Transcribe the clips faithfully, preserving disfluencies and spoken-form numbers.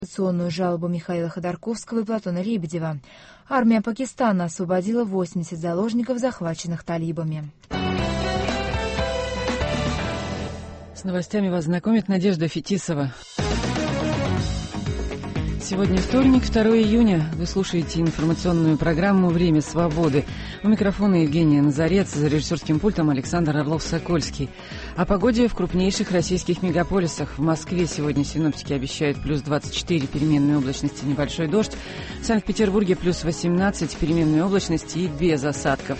Конституционную жалобу Михаила Ходорковского и Платона Лебедева. Армия Пакистана освободила восемьдесят заложников, захваченных талибами. С новостями вас знакомит Надежда Фетисова. Сегодня вторник, второго июня. Вы слушаете информационную программу «Время свободы». У микрофона Евгения Назарец, за режиссерским пультом Александр Орлов-Сокольский. О погоде в крупнейших российских мегаполисах. В Москве сегодня синоптики обещают плюс двадцать четыре, переменной облачности, небольшой дождь. В Санкт-Петербурге плюс восемнадцать, переменной облачности и без осадков.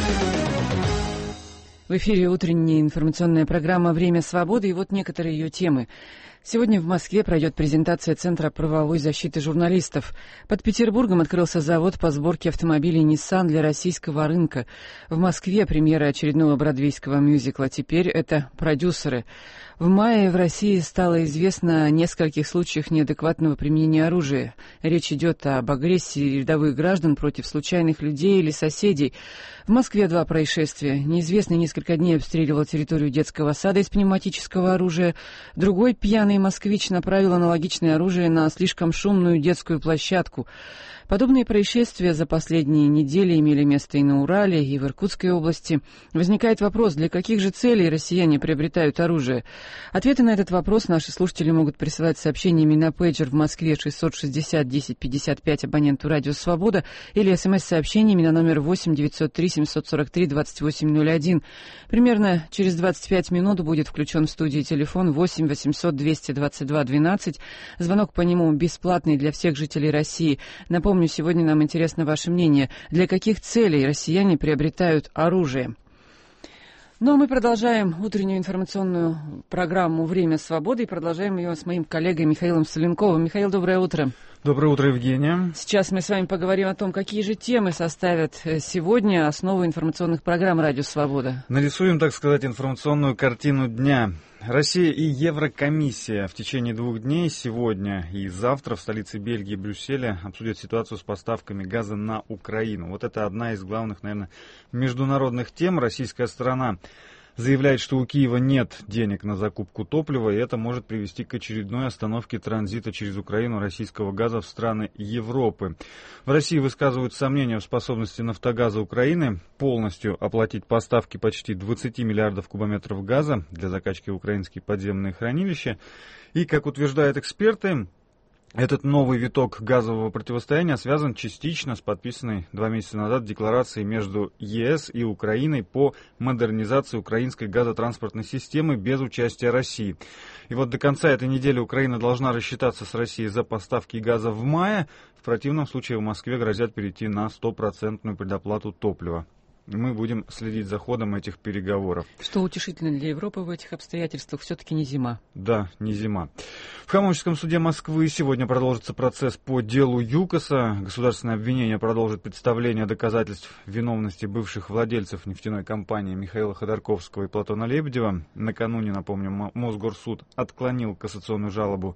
В эфире утренняя информационная программа «Время свободы», и вот некоторые ее темы. Сегодня в Москве пройдет презентация Центра правовой защиты журналистов. Под Петербургом открылся завод по сборке автомобилей Nissan для российского рынка. В Москве премьера очередного бродвейского мюзикла. Теперь это продюсеры. В мае в России стало известно о нескольких случаях неадекватного применения оружия. Речь идет об агрессии рядовых граждан против случайных людей или соседей. В Москве два происшествия. Неизвестный несколько дней обстреливал территорию детского сада из пневматического оружия. Другой пьяный москвич направил аналогичное оружие на слишком шумную детскую площадку. Подобные происшествия за последние недели имели место и на Урале, и в Иркутской области. Возникает вопрос, для каких же целей россияне приобретают оружие? Ответы на этот вопрос наши слушатели могут присылать сообщениями на пейджер в Москве шестьсот шестьдесят десять пятьдесят пять абоненту «Радио Свобода» или смс-сообщениями на номер восемь девятьсот три семьсот сорок три двадцать восемь ноль один. Примерно через двадцать пять минут будет включен в студии телефон восемь восемьсот двести двадцать два двенадцать. Звонок по нему бесплатный для всех жителей России. Напомню, сегодня нам интересно ваше мнение. Для каких целей россияне приобретают оружие? Ну, а мы продолжаем утреннюю информационную программу «Время свободы» и продолжаем ее с моим коллегой Михаилом Соленковым. Михаил, доброе утро. Доброе утро, Евгения. Сейчас мы с вами поговорим о том, какие же темы составят сегодня основу информационных программ «Радио Свобода». Нарисуем, так сказать, информационную картину дня. Россия и Еврокомиссия в течение двух дней, сегодня и завтра, в столице Бельгии, Брюсселе, обсудят ситуацию с поставками газа на Украину. Вот это одна из главных, наверное, международных тем. Российская сторона заявляет, что у Киева нет денег на закупку топлива, и это может привести к очередной остановке транзита через Украину российского газа в страны Европы. В России высказывают сомнения в способности «Нафтогаза» Украины полностью оплатить поставки почти двадцати миллиардов кубометров газа для закачки в украинские подземные хранилища. И, как утверждают эксперты, этот новый виток газового противостояния связан частично с подписанной два месяца назад декларацией между ЕС и Украиной по модернизации украинской газотранспортной системы без участия России. И вот до конца этой недели Украина должна рассчитаться с Россией за поставки газа в мае. В противном случае в Москве грозят перейти на стопроцентную предоплату топлива. Мы будем следить за ходом этих переговоров. Что утешительно для Европы в этих обстоятельствах, все-таки не зима. Да, не зима. В Хамовническом суде Москвы сегодня продолжится процесс по делу ЮКОСа. Государственное обвинение продолжит представление доказательств виновности бывших владельцев нефтяной компании Михаила Ходорковского и Платона Лебедева. Накануне, напомню, Мосгорсуд отклонил кассационную жалобу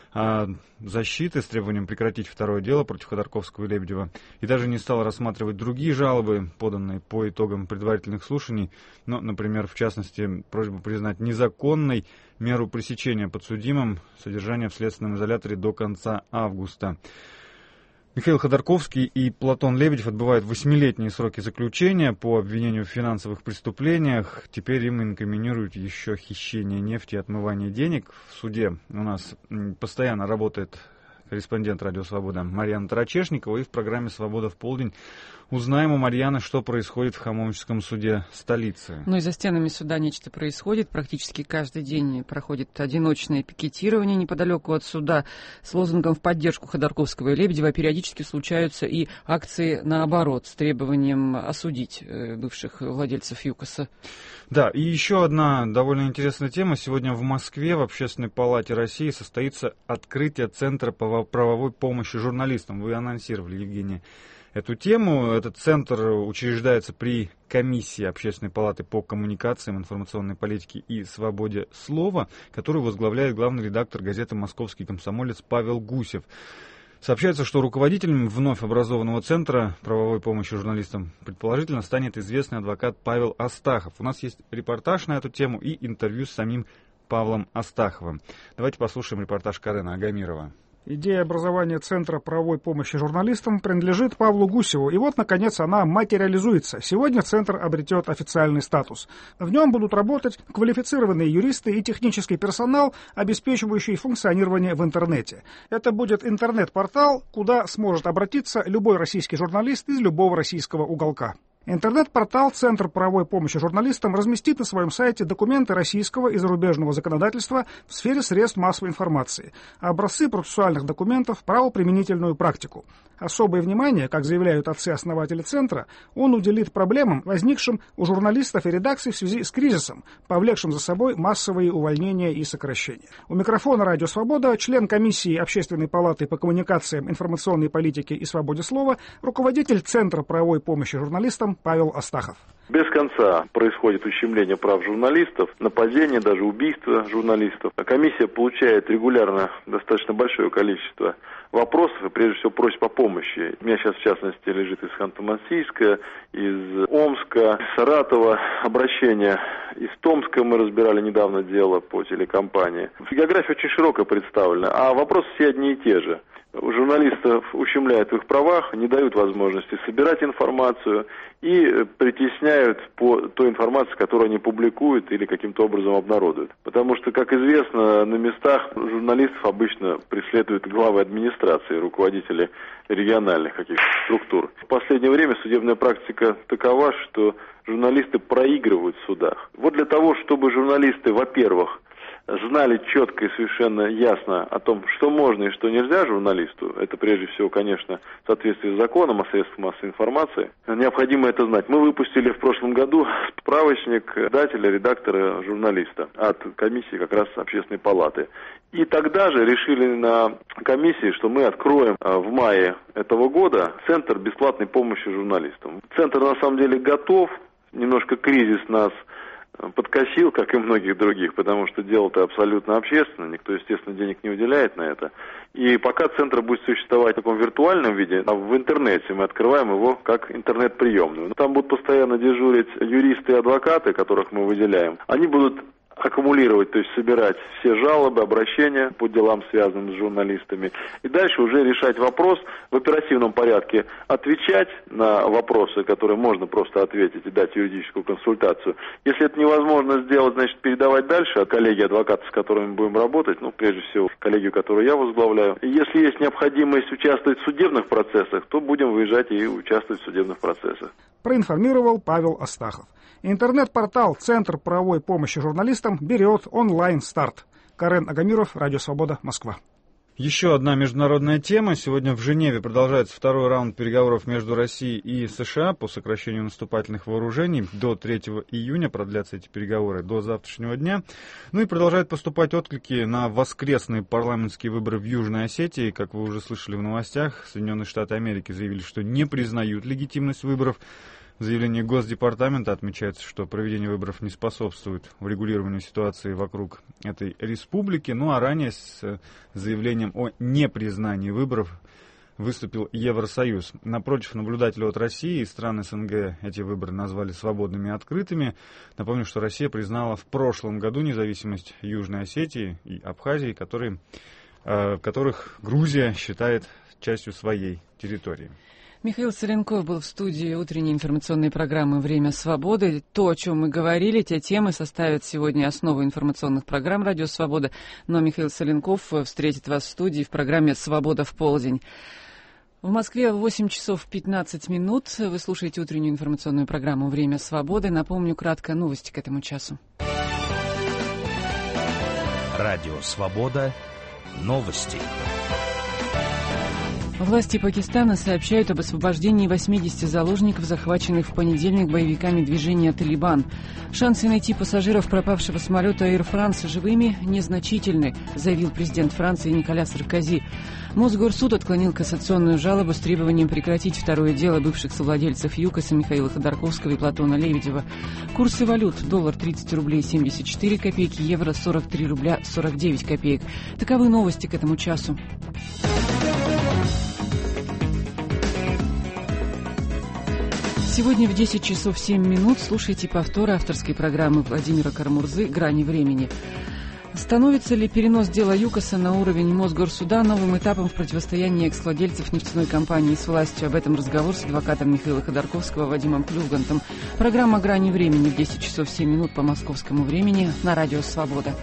защиты с требованием прекратить второе дело против Ходорковского и Лебедева и даже не стал рассматривать другие жалобы, поданные по итогам предварительных слушаний, ну, например, в частности, просьбу признать незаконной меру пресечения подсудимым содержания в следственном изоляторе до конца августа. Михаил Ходорковский и Платон Лебедев отбывают восьмилетние сроки заключения по обвинению в финансовых преступлениях. Теперь им инкриминируют еще хищение нефти и отмывание денег. В суде у нас постоянно работает корреспондент «Радио Свобода» Марьяна Тарачешникова. И в программе «Свобода в полдень» узнаем у Марьяны, что происходит в Хамовническом суде столицы. Ну и за стенами суда нечто происходит. Практически каждый день проходит одиночное пикетирование неподалеку от суда с лозунгом в поддержку Ходорковского и Лебедева. Периодически случаются и акции наоборот с требованием осудить бывших владельцев ЮКОСа. Да, и еще одна довольно интересная тема. Сегодня в Москве в Общественной палате России состоится открытие Центра правовой помощи журналистам. Вы анонсировали, Евгения, эту тему. Этот центр учреждается при комиссии Общественной палаты по коммуникациям, информационной политике и свободе слова, которую возглавляет главный редактор газеты «Московский комсомолец» Павел Гусев. Сообщается, что руководителем вновь образованного Центра правовой помощи журналистам предположительно станет известный адвокат Павел Астахов. У нас есть репортаж на эту тему и интервью с самим Павлом Астаховым. Давайте послушаем репортаж Карена Агамирова. Идея образования Центра правовой помощи журналистам принадлежит Павлу Гусеву, и вот, наконец, она материализуется. Сегодня Центр обретет официальный статус. В нем будут работать квалифицированные юристы и технический персонал, обеспечивающий функционирование в интернете. Это будет интернет-портал, куда сможет обратиться любой российский журналист из любого российского уголка. Интернет-портал «Центр правовой помощи журналистам» разместит на своем сайте документы российского и зарубежного законодательства в сфере средств массовой информации, образцы процессуальных документов, правоприменительную практику. Особое внимание, как заявляют отцы-основатели Центра, он уделит проблемам, возникшим у журналистов и редакций в связи с кризисом, повлекшим за собой массовые увольнения и сокращения. У микрофона «Радио Свобода» член комиссии Общественной палаты по коммуникациям, информационной политике и свободе слова, руководитель Центра правовой помощи журналистам Павел Астахов. Без конца происходит ущемление прав журналистов, нападение, даже убийство журналистов. Комиссия получает регулярно достаточно большое количество вопросов и прежде всего просьб о помощи. У меня сейчас в частности лежит из Ханты-Мансийска, из Омска, из Саратова обращение. Из Томска мы разбирали недавно дело по телекомпании. География очень широко представлена, а вопросы все одни и те же. Журналистов ущемляют в их правах, не дают возможности собирать информацию и притесняют по той информации, которую они публикуют или каким-то образом обнародуют. Потому что, как известно, на местах журналистов обычно преследуют главы администрации, руководители региональных каких-то структур. В последнее время судебная практика такова, что журналисты проигрывают в судах. Вот для того, чтобы журналисты, во-первых, знали четко и совершенно ясно о том, что можно и что нельзя журналисту, это прежде всего, конечно, в соответствии с законом о средствах массовой информации, необходимо это знать. Мы выпустили в прошлом году справочник издателя, редактора, журналиста от комиссии как раз Общественной палаты. И тогда же решили на комиссии, что мы откроем в мае этого года Центр бесплатной помощи журналистам. Центр на самом деле готов, немножко кризис нас подкосил, как и многих других, потому что дело-то абсолютно общественное, никто, естественно, денег не уделяет на это. И пока центр будет существовать в таком виртуальном виде, а в интернете мы открываем его как интернет-приемную. Там будут постоянно дежурить юристы и адвокаты, которых мы выделяем. Они будут аккумулировать, то есть собирать все жалобы, обращения по делам, связанным с журналистами, и дальше уже решать вопрос в оперативном порядке, отвечать на вопросы, которые можно просто ответить и дать юридическую консультацию. Если это невозможно сделать, значит, передавать дальше от коллеги адвокатов, с которыми мы будем работать, ну, прежде всего, коллегию, которую я возглавляю. И если есть необходимость участвовать в судебных процессах, то будем выезжать и участвовать в судебных процессах. Проинформировал Павел Астахов. Интернет-портал «Центр правовой помощи журналистам» берет онлайн-старт. Карен Агамиров, Радио Свобода, Москва. Еще одна международная тема. Сегодня в Женеве продолжается второй раунд переговоров между Россией и США по сокращению наступательных вооружений. До третьего июня продлятся эти переговоры, до завтрашнего дня. Ну и продолжают поступать отклики на воскресные парламентские выборы в Южной Осетии. Как вы уже слышали в новостях, Соединенные Штаты Америки заявили, что не признают легитимность выборов. В заявлении Госдепартамента отмечается, что проведение выборов не способствует урегулированию ситуации вокруг этой республики. Ну а ранее с заявлением о непризнании выборов выступил Евросоюз. Напротив, наблюдатели от России и стран СНГ эти выборы назвали свободными и открытыми. Напомню, что Россия признала в прошлом году независимость Южной Осетии и Абхазии, которые, э, которых Грузия считает частью своей территории. Михаил Соленков был в студии утренней информационной программы «Время свободы». То, о чем мы говорили, те темы составят сегодня основу информационных программ «Радио Свобода». Но Михаил Соленков встретит вас в студии в программе «Свобода в полдень». В Москве восемь часов пятнадцать минут. Вы слушаете утреннюю информационную программу «Время свободы». Напомню кратко новости к этому часу. Радио Свобода. Новости. Власти Пакистана сообщают об освобождении восьмидесяти заложников, захваченных в понедельник боевиками движения «Талибан». Шансы найти пассажиров пропавшего самолета Air France живыми незначительны, заявил президент Франции Николя Саркози. Мосгорсуд отклонил кассационную жалобу с требованием прекратить второе дело бывших совладельцев ЮКОСа Михаила Ходорковского и Платона Лебедева. Курсы валют: доллар тридцать рублей семьдесят четыре копейки, евро сорок три рубля сорок девять копеек. Таковы новости к этому часу. Сегодня в десять часов семь минут слушайте повтор авторской программы Владимира Карамурзы «Грани времени». Становится ли перенос дела ЮКОСа на уровень Мосгорсуда новым этапом в противостоянии экс-владельцев нефтяной компании с властью? Об этом разговор с адвокатом Михаила Ходорковского Вадимом Клювгантом. Программа «Грани времени» в десять часов семь минут по московскому времени на радио «Свобода».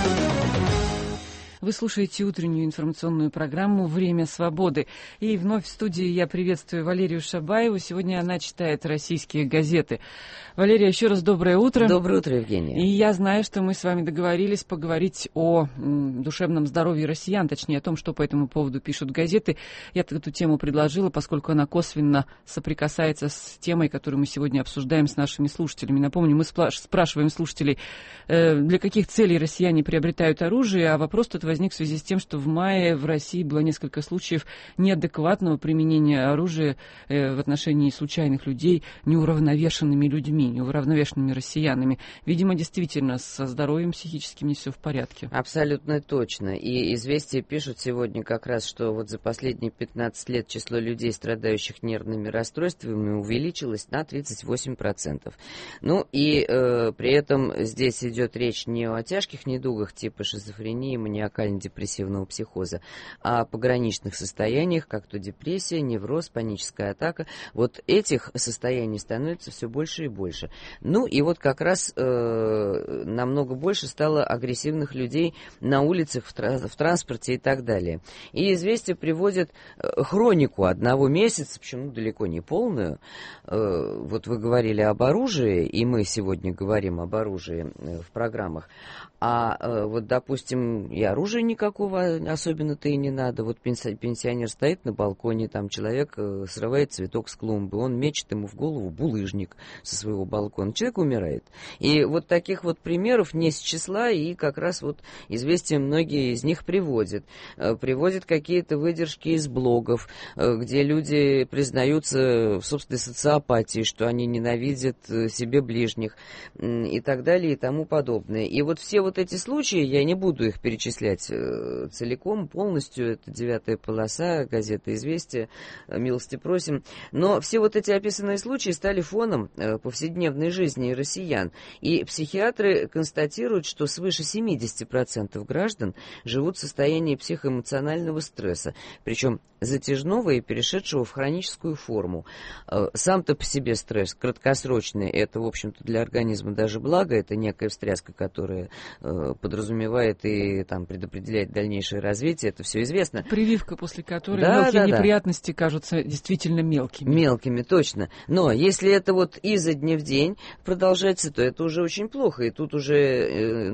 Вы слушаете утреннюю информационную программу «Время свободы». И вновь в студии я приветствую Валерию Шабаеву. Сегодня она читает российские газеты. Валерия, еще раз доброе утро. Доброе утро, Евгения. И я знаю, что мы с вами договорились поговорить о м, душевном здоровье россиян, точнее о том, что по этому поводу пишут газеты. Я эту тему предложила, поскольку она косвенно соприкасается с темой, которую мы сегодня обсуждаем с нашими слушателями. Напомню, мы спрашиваем слушателей, э, для каких целей россияне приобретают оружие, а вопрос тут возник в связи с тем, что в мае в России было несколько случаев неадекватного применения оружия э, в отношении случайных людей неуравновешенными людьми, неуравновешенными россиянами. Видимо, действительно, со здоровьем психическим не все в порядке. Абсолютно точно. И «Известия» пишут сегодня как раз, что вот за последние пятнадцать лет число людей, страдающих нервными расстройствами, увеличилось на тридцать восемь процентов. Ну и э, при этом здесь идет речь не о тяжких недугах типа шизофрении, маниакально-депрессивного психоза, а о пограничных состояниях, как то депрессия, невроз, паническая атака. Вот этих состояний становится все больше и больше. Ну и вот как раз э, намного больше стало агрессивных людей на улицах, в, тра- в транспорте и так далее. И «Известия» приводят э, хронику одного месяца, почему далеко не полную. Э, вот вы говорили об оружии, и мы сегодня говорим об оружии э, в программах. А э, вот, допустим, и оружия никакого особенно-то и не надо. Вот пенсионер стоит на балконе, там человек э, срывает цветок с клумбы, он мечет ему в голову булыжник со своего балкона. Человек умирает. И вот таких вот примеров не с числа, и как раз вот «Известия» многие из них приводят. Э, приводят какие-то выдержки из блогов, э, где люди признаются в собственной социопатии, что они ненавидят э, себе ближних э, и так далее и тому подобное. И вот все вот эти случаи, я не буду их перечислять э, целиком, полностью, это девятая полоса, газета «Известия», э, милости просим, но все вот эти описанные случаи стали фоном э, повседневной жизни россиян. И психиатры констатируют, что свыше семьдесят процентов граждан живут в состоянии психоэмоционального стресса, причем затяжного и перешедшего в хроническую форму. Э, сам-то по себе стресс краткосрочный, это, в общем-то, для организма даже благо, это некая встряска, которая э, подразумевает и там предопределяет дальнейшее развитие, это все известно. Прививка, после которой да, мелкие да, неприятности да. кажутся действительно мелкими. Мелкими, точно. Но если это вот изо дня в день продолжается, то это уже очень плохо. И тут уже э,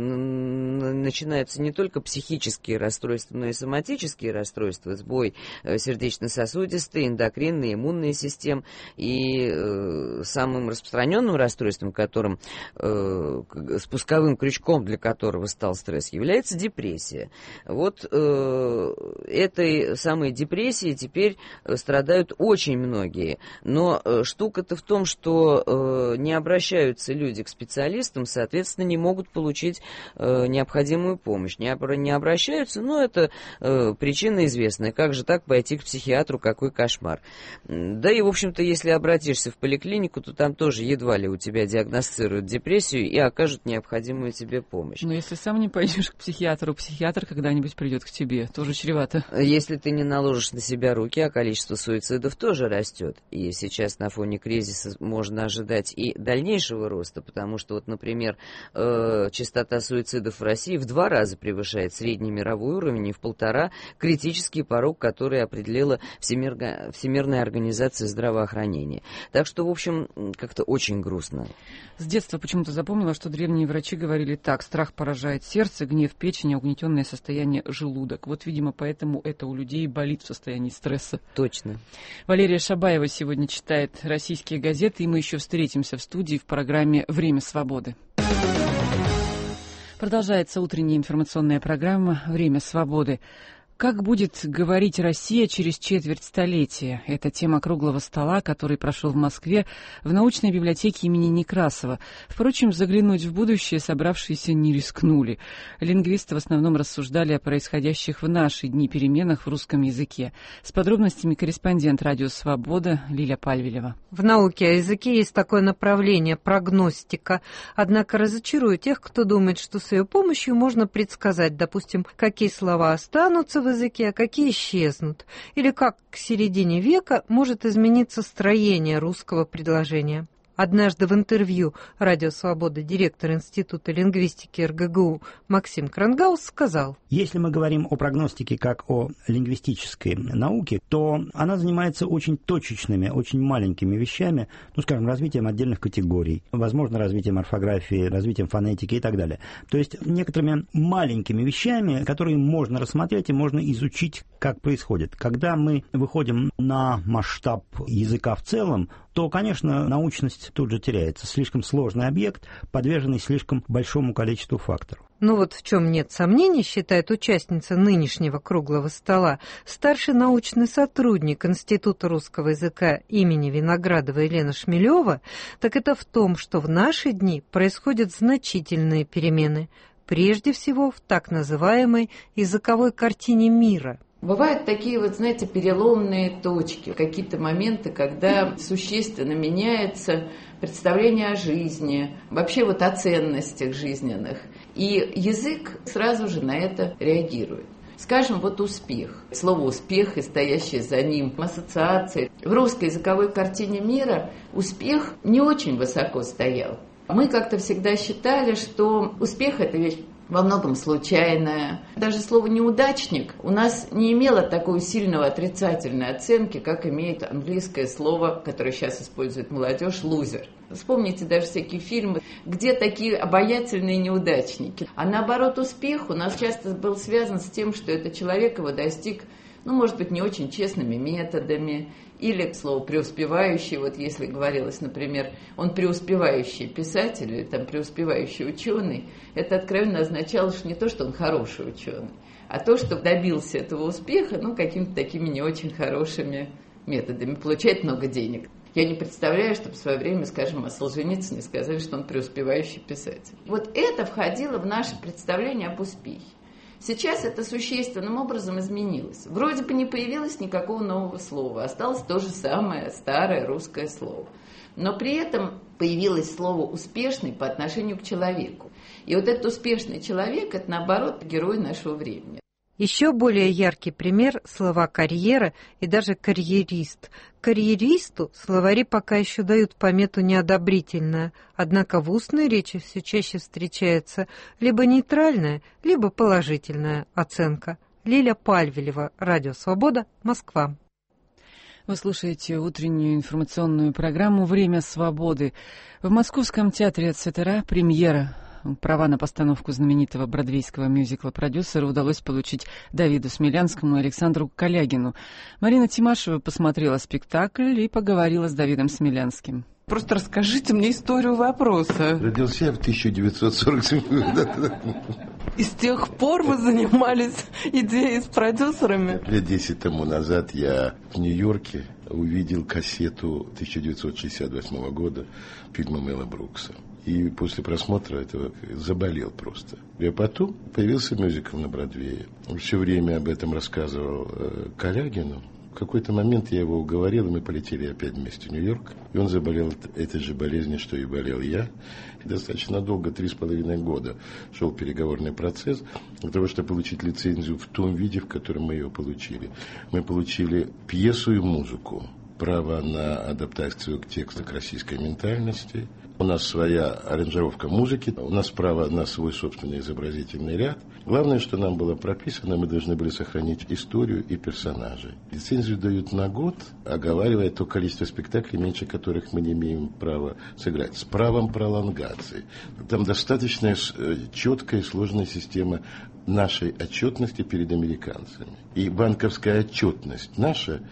начинаются не только психические расстройства, но и соматические расстройства, сбой э, сердечно-сосудистой, эндокринной, иммунной систем. И э, самым распространенным расстройством, которым э, спусковым крючком для которого стал стресс, является депрессия. Вот э, этой самой депрессией теперь страдают очень многие. Но э, штука-то в том, что э, не обращаются люди к специалистам, соответственно, не могут получить э, необходимую помощь. Не, об, не обращаются, но это э, причина известная. Как же так пойти к психиатру, какой кошмар. Да и, в общем-то, если обратишься в поликлинику, то там тоже едва ли у тебя диагностируют депрессию и окажут необходимую тебе помощь. Но если сам не пойдешь к психиатру, психиатр когда-нибудь придет к тебе. Тоже чревато. Если ты не наложишь на себя руки, а количество суицидов тоже растет. И сейчас на фоне кризиса можно ожидать и дальнейшего роста, потому что, вот, например, э, частота суицидов в России в два раза превышает средний мировой уровень и в полтора критический порог, который определила Всемир... Всемирная организация здравоохранения. Так что, в общем, как-то очень грустно. С детства почему-то запомнила, что древние врачи говорили так: страх поражает сердце, гнев печень, а угнетенное состояние желудок. Вот, видимо, поэтому это у людей болит в состоянии стресса. Точно. Валерия Шабаева сегодня читает российские газеты, и мы еще встретимся в студии в программе «Время свободы». Продолжается утренняя информационная программа «Время свободы». Как будет говорить Россия через четверть столетия? Это тема круглого стола, который прошел в Москве в научной библиотеке имени Некрасова. Впрочем, заглянуть в будущее собравшиеся не рискнули. Лингвисты в основном рассуждали о происходящих в наши дни переменах в русском языке. С подробностями корреспондент «Радио Свобода» Лиля Пальвелева. В науке о языке есть такое направление – прогностика. Однако разочарую тех, кто думает, что с ее помощью можно предсказать, допустим, какие слова останутся в языке, а какие исчезнут. Или как к середине века может измениться строение русского предложения. Однажды в интервью «Радио Свобода» директор Института лингвистики эр гэ гэ у Максим Крангаус сказал: если мы говорим о прогностике как о лингвистической науке, то она занимается очень точечными, очень маленькими вещами, ну, скажем, развитием отдельных категорий, возможно, развитием орфографии, развитием фонетики и так далее. То есть некоторыми маленькими вещами, которые можно рассмотреть и можно изучить, как происходит. Когда мы выходим на масштаб языка в целом, то, конечно, научность тут же теряется. Слишком сложный объект, подверженный слишком большому количеству факторов. Ну вот в чем нет сомнений, считает участница нынешнего круглого стола, старший научный сотрудник Института русского языка имени Виноградова Елена Шмелева, так это в том, что в наши дни происходят значительные перемены, прежде всего в так называемой языковой картине мира. Бывают такие вот, знаете, переломные точки, какие-то моменты, когда существенно меняется представление о жизни, вообще вот о ценностях жизненных. И язык сразу же на это реагирует. Скажем, вот успех. Слово «успех» и стоящие за ним ассоциации. В русской языковой картине мира успех не очень высоко стоял. Мы как-то всегда считали, что успех – это вещь во многом случайная. Даже слово «неудачник» у нас не имело такой сильного отрицательной оценки, как имеет английское слово, которое сейчас использует молодежь, «лузер». Вспомните даже всякие фильмы, где такие обаятельные неудачники. А наоборот, успех у нас часто был связан с тем, что этот человек его достиг, ну, может быть, не очень честными методами, или, к слову, преуспевающий, вот если говорилось, например, он преуспевающий писатель или там преуспевающий ученый, это откровенно означало, что не то, что он хороший ученый, а то, что добился этого успеха, ну, какими-то такими не очень хорошими методами, получает много денег. Я не представляю, чтобы в свое время, скажем, о Солженицыне сказали, что он преуспевающий писатель. Вот это входило в наше представление об успехе. Сейчас это существенным образом изменилось. Вроде бы не появилось никакого нового слова, осталось то же самое старое русское слово. Но при этом появилось слово «успешный» по отношению к человеку. И вот этот успешный человек – это, наоборот, герой нашего времени. Еще более яркий пример – слова «карьера» и даже «карьерист». Карьеристу словари пока еще дают помету неодобрительная, однако в устной речи все чаще встречается либо нейтральная, либо положительная оценка. Лиля Пальвелева, Радио Свобода, Москва. Вы слушаете утреннюю информационную программу «Время свободы». В Московском театре ЦТРА премьера. Права на постановку знаменитого бродвейского мюзикла продюсера удалось получить Давиду Смелянскому и Александру Калягину. Марина Тимашева посмотрела спектакль и поговорила с Давидом Смелянским. Просто расскажите мне историю вопроса. Родился я в тысяча девятьсот сорок седьмом году. И с тех пор вы занимались идеей с продюсерами? Лет десять тому назад я в Нью-Йорке увидел кассету тысяча девятьсот шестьдесят восьмого года фильма Мэла Брукса. И после просмотра этого заболел просто. И потом появился мюзикл на Бродвее. Он все время об этом рассказывал э, Калягину. В какой-то момент я его уговорил, и мы полетели опять вместе в Нью-Йорк. И он заболел этой же болезнью, что и болел я. И достаточно долго, три с половиной года, шел переговорный процесс для того, чтобы получить лицензию в том виде, в котором мы ее получили. Мы получили пьесу и музыку, право на адаптацию к тексту к российской ментальности. У нас своя аранжировка музыки, у нас право на свой собственный изобразительный ряд. Главное, что нам было прописано, мы должны были сохранить историю и персонажей. Лицензию дают на год, оговаривая то количество спектаклей, меньше которых мы не имеем права сыграть, с правом пролонгации. Там достаточно четкая и сложная система нашей отчетности перед американцами. И банковская отчетность наша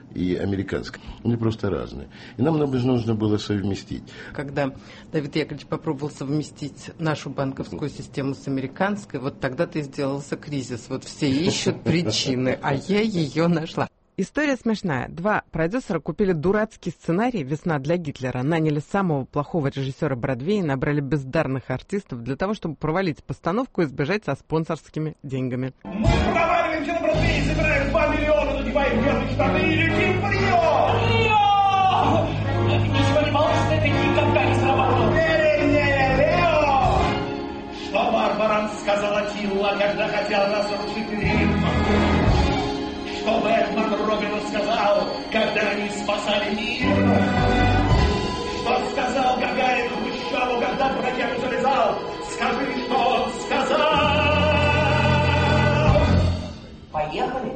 и американская. Они просто разные. И нам нужно было совместить. Когда Давид Яковлевич попробовал совместить нашу банковскую систему с американской, вот тогда-то и сделался кризис. Вот все ищут причины, а я ее нашла. История смешная. Два продюсера купили дурацкий сценарий «Весна для Гитлера», наняли самого плохого режиссера Бродвея, набрали бездарных артистов для того, чтобы провалить постановку и сбежать со спонсорскими деньгами. Мы проваливаемся на Бродвей, собираем два миллиона, надеваем белые штаны и летим в Рио! Рио! Ничего не получится, это никогда не сработало. Рио! Что Барбаран сказал Аттила, когда хотел разрушить Рим? Что Бэтмен Робину сказал, когда они спасали мир? Что сказал Гагарин Хрущеву, когда в ракету залезал? Скажи, что он сказал! Поехали?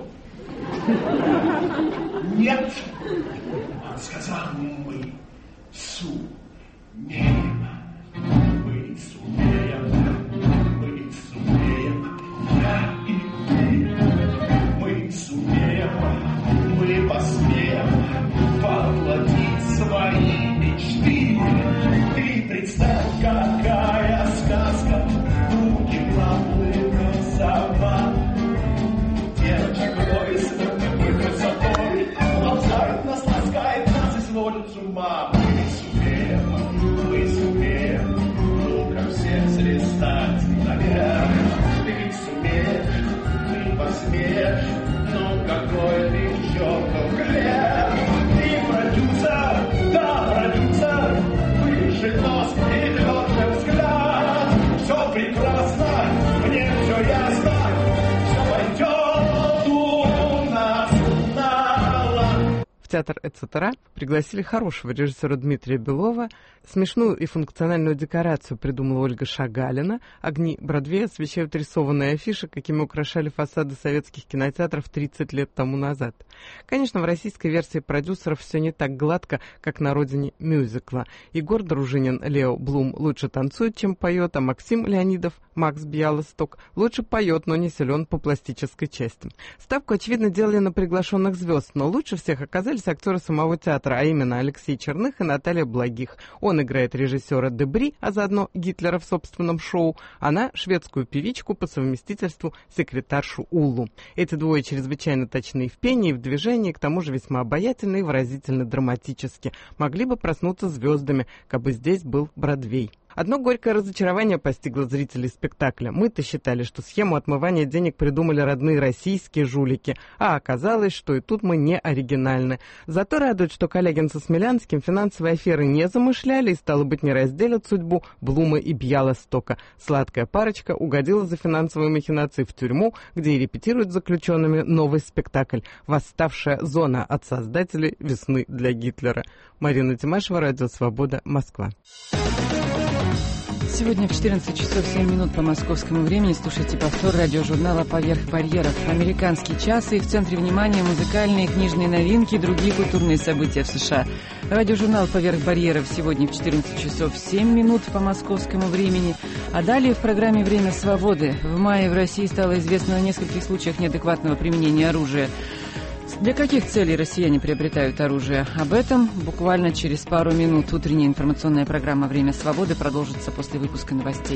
Нет! Он сказал, мы сумеем. Мы сумеем. Мы сумеем. Я и ты. Мы сумеем. Мы посмеем воплотить свои мечты. Ты представь, какая сказка. Руки плавные сова. Девочек бойся, такой красотой. Ласкает нас, ласкает нас и сводит с ума. Мы сумеем, мы сумеем. Ну-ка всех слистать наверх. Ты сумеешь, ты посмеешь. Ну какой ты чертов грех. Ты продюсер, да, продюсер. Выше нос и твёрдый взгляд. Все прекрасно, мне все ясно. Все пойдет у нас на лад. В театр «Эцетера» пригласили хорошего режиссера Дмитрия Белова. Смешную и функциональную декорацию придумала Ольга Шагалина. Огни Бродвея освещают рисованные афиши, какими украшали фасады советских кинотеатров тридцать лет тому назад. Конечно, в российской версии продюсеров все не так гладко, как на родине мюзикла. Егор Дружинин, Лео Блум лучше танцует, чем поет, а Максим Леонидов, Макс Бьялосток, лучше поет, но не силен по пластической части. Ставку, очевидно, делали на приглашенных звезд, но лучше всех оказались актеры самого театра, а именно Алексей Черных и Наталья Благих. Он играет режиссера Дебри, а заодно Гитлера в собственном шоу, она шведскую певичку, по совместительству секретаршу Уллу. Эти двое чрезвычайно точны в пении и в движении, к тому же весьма обаятельны и выразительно драматически. Могли бы проснуться звездами, кабы здесь был Бродвей. Одно горькое разочарование постигло зрителей спектакля. Мы-то считали, что схему отмывания денег придумали родные российские жулики, а оказалось, что и тут мы не оригинальны. Зато радует, что Калягин со Смелянским финансовые аферы не замышляли и, стало быть, не разделят судьбу Блума и Бьялостока. Сладкая парочка угодила за финансовые махинации в тюрьму, где и репетируют с заключенными новый спектакль «Восставшая зона» от создателей «Весны для Гитлера». Марина Тимашева, Радио Свобода, Москва. Сегодня в четырнадцать часов семь минут по московскому времени слушайте повтор радиожурнала «Поверх барьеров». Американский час и в центре внимания музыкальные, книжные новинки и другие культурные события в США. Радиожурнал «Поверх барьеров» сегодня в четырнадцать часов семь минут по московскому времени. А далее в программе «Время свободы». В мае в России стало известно о нескольких случаях неадекватного применения оружия. Для каких целей россияне приобретают оружие? Об этом буквально через пару минут. Утренняя информационная программа «Время свободы» продолжится после выпуска новостей.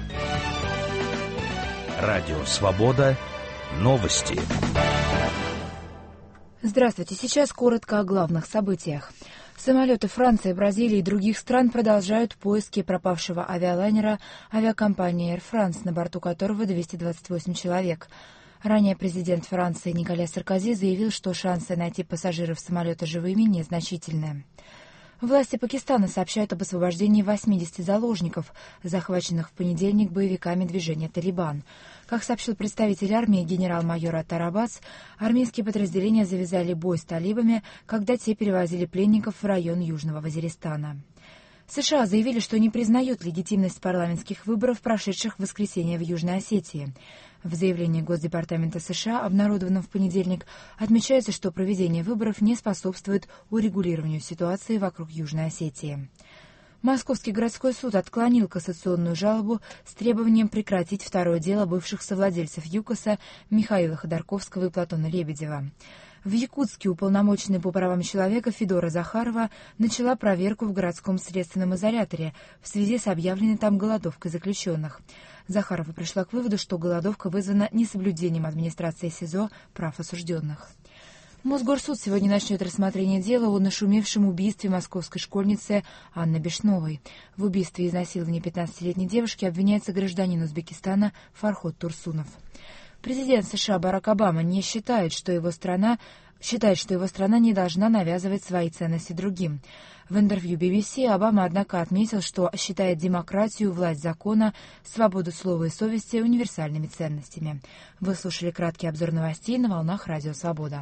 Радио «Свобода». Новости. Здравствуйте. Сейчас коротко о главных событиях. Самолеты Франции, Бразилии и других стран продолжают поиски пропавшего авиалайнера авиакомпании Air France, на борту которого двести двадцать восемь человек. Ранее президент Франции Николя Саркози заявил, что шансы найти пассажиров самолета живыми незначительны. Власти Пакистана сообщают об освобождении восьмидесяти заложников, захваченных в понедельник боевиками движения «Талибан». Как сообщил представитель армии генерал-майор Аттар Аббас, армейские подразделения завязали бой с талибами, когда те перевозили пленников в район Южного Вазиристана. США заявили, что не признают легитимность парламентских выборов, прошедших в воскресенье в Южной Осетии. В заявлении Госдепартамента США, обнародованном в понедельник, отмечается, что проведение выборов не способствует урегулированию ситуации вокруг Южной Осетии. Московский городской суд отклонил кассационную жалобу с требованием прекратить второе дело бывших совладельцев ЮКОСа Михаила Ходорковского и Платона Лебедева. В Якутске уполномоченная по правам человека Федора Захарова начала проверку в городском следственном изоляторе в связи с объявленной там голодовкой заключенных. Захарова пришла к выводу, что голодовка вызвана несоблюдением администрации СИЗО прав осужденных. Мосгорсуд сегодня начнет рассмотрение дела о нашумевшем убийстве московской школьницы Анны Бешновой. В убийстве и изнасиловании пятнадцатилетней девушки обвиняется гражданин Узбекистана Фарход Турсунов. Президент США Барак Обама не считает, что его страна считает, что его страна не должна навязывать свои ценности другим. В интервью би би си Обама, однако, отметил, что считает демократию, власть закона, свободу слова и совести универсальными ценностями. Вы слушали краткий обзор новостей на волнах Радио Свобода.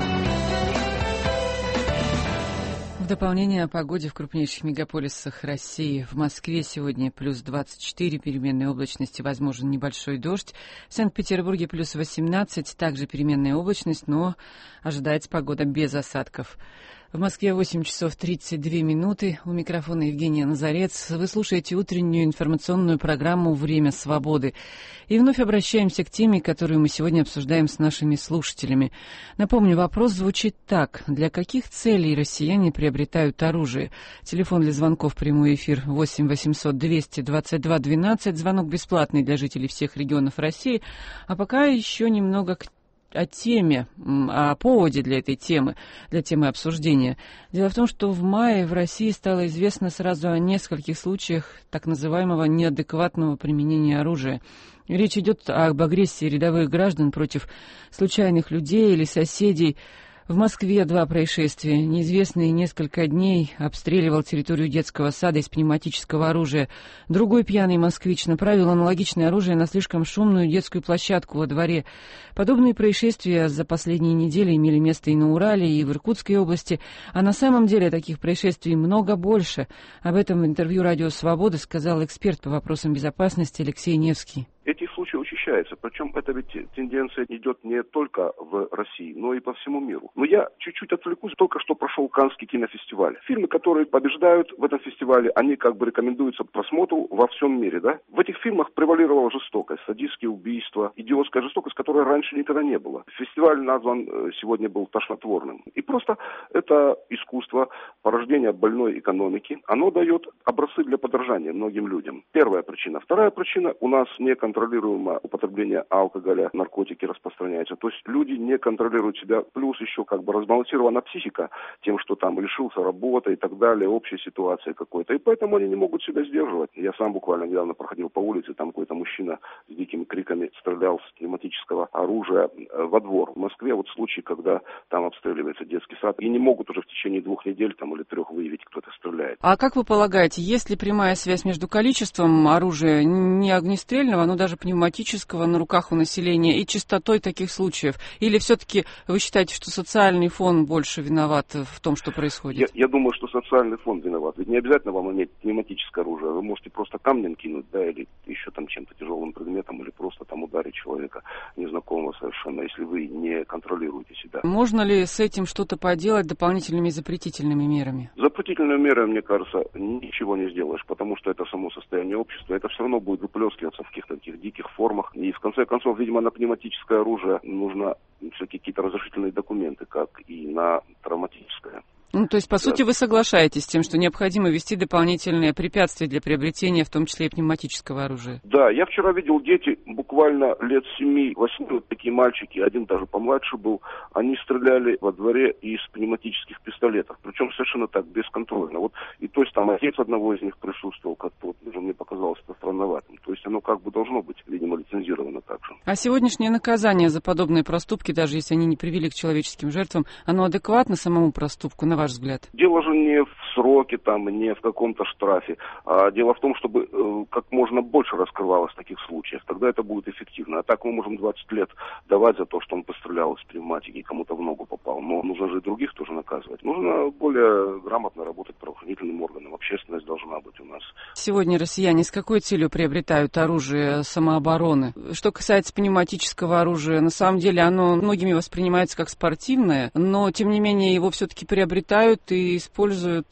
В дополнение о погоде в крупнейших мегаполисах России. В Москве сегодня плюс двадцать четыре, переменной облачности, возможен небольшой дождь. В Санкт-Петербурге плюс восемнадцать, также переменная облачность, но ожидается погода без осадков. В Москве восемь часов тридцать две минуты. У микрофона Евгения Назарец. Вы слушаете утреннюю информационную программу «Время свободы». И вновь обращаемся к теме, которую мы сегодня обсуждаем с нашими слушателями. Напомню, вопрос звучит так. Для каких целей россияне приобретают оружие? Телефон для звонков в прямой эфир восемь восемьсот двести двадцать два двенадцать. Звонок бесплатный для жителей всех регионов России. А пока еще немного к о теме, о поводе для этой темы, для темы обсуждения. Дело в том, что в мае в России стало известно сразу о нескольких случаях так называемого неадекватного применения оружия. Речь идет об агрессии рядовых граждан против случайных людей или соседей. В Москве два происшествия. Неизвестный несколько дней обстреливал территорию детского сада из пневматического оружия. Другой пьяный москвич направил аналогичное оружие на слишком шумную детскую площадку во дворе. Подобные происшествия за последние недели имели место и на Урале, и в Иркутской области. А на самом деле таких происшествий много больше. Об этом в интервью «Радио Свобода» сказал эксперт по вопросам безопасности Алексей Невский. Эти случаи учащаются, причем эта ведь тенденция идет не только в России, но и по всему миру. Но я чуть-чуть отвлекусь, только что прошел Каннский кинофестиваль. Фильмы, которые побеждают в этом фестивале, они как бы рекомендуются к просмотру во всем мире, да? В этих фильмах превалировала жестокость, садистские убийства, идиотская жестокость, которой раньше никогда не было. Фестиваль назван сегодня был тошнотворным. И просто это искусство порождения больной экономики, оно дает образцы для подражания многим людям. Первая причина. Вторая причина, у нас не контролируемое употребление алкоголя, наркотики распространяются. То есть люди не контролируют себя. Плюс еще как бы разбалансирована психика тем, что там лишился работы и так далее, общей ситуации какой-то. И поэтому они не могут себя сдерживать. Я сам буквально недавно проходил по улице, там какой-то мужчина с дикими криками стрелял с пневматического оружия во двор. В Москве вот случай, когда там обстреливается детский сад, и не могут уже в течение двух недель там или трех выявить, кто-то стреляет. А как вы полагаете, есть ли прямая связь между количеством оружия, не огнестрельного, но даже пневматического на руках у населения и частотой таких случаев? Или все-таки вы считаете, что социальный фон больше виноват в том, что происходит? Я, я думаю, что социальный фон виноват. Ведь не обязательно вам иметь пневматическое оружие. Вы можете просто камнем кинуть, да, или еще там чем-то тяжелым предметом, или просто там ударить человека незнакомого совершенно, если вы не контролируете себя. Можно ли с этим что-то поделать дополнительными запретительными мерами? Запретительными мерами, мне кажется, ничего не сделаешь, потому что это само состояние общества. Это все равно будет выплескиваться в каких-то таких диких формах. И в конце концов, видимо, на пневматическое оружие нужно все-таки какие-то разрешительные документы, как и на травматическое. Ну, то есть, по да. сути, вы соглашаетесь с тем, что необходимо ввести дополнительные препятствия для приобретения, в том числе и пневматического оружия? Да, я вчера видел дети, буквально лет семи-восьми, вот такие мальчики, один даже помладше был, они стреляли во дворе из пневматических пистолетов, причем совершенно так, бесконтрольно. Вот, и то есть там отец одного из них присутствовал, как-то вот, уже мне показалось это странноватым. То есть оно как бы должно быть, видимо, лицензировано так же. А сегодняшнее наказание за подобные проступки, даже если они не привели к человеческим жертвам, оно адекватно самому проступку, на ваш взгляд? Дело же не в сроке, там, не в каком-то штрафе, а дело в том, чтобы э, как можно больше раскрывалось таких случаев. Тогда это будет эффективно. А так мы можем двадцать лет давать за то, что он пострелял из пневматики и кому-то в ногу попал. Но нужно же и других тоже наказывать. Нужно более грамотно работать правоохранительным органам. Общественность должна быть у нас. Сегодня россияне с какой целью приобретают оружие самообороны? Что касается пневматического оружия, на самом деле оно многими воспринимается как спортивное, но тем не менее его все-таки приобретают и используют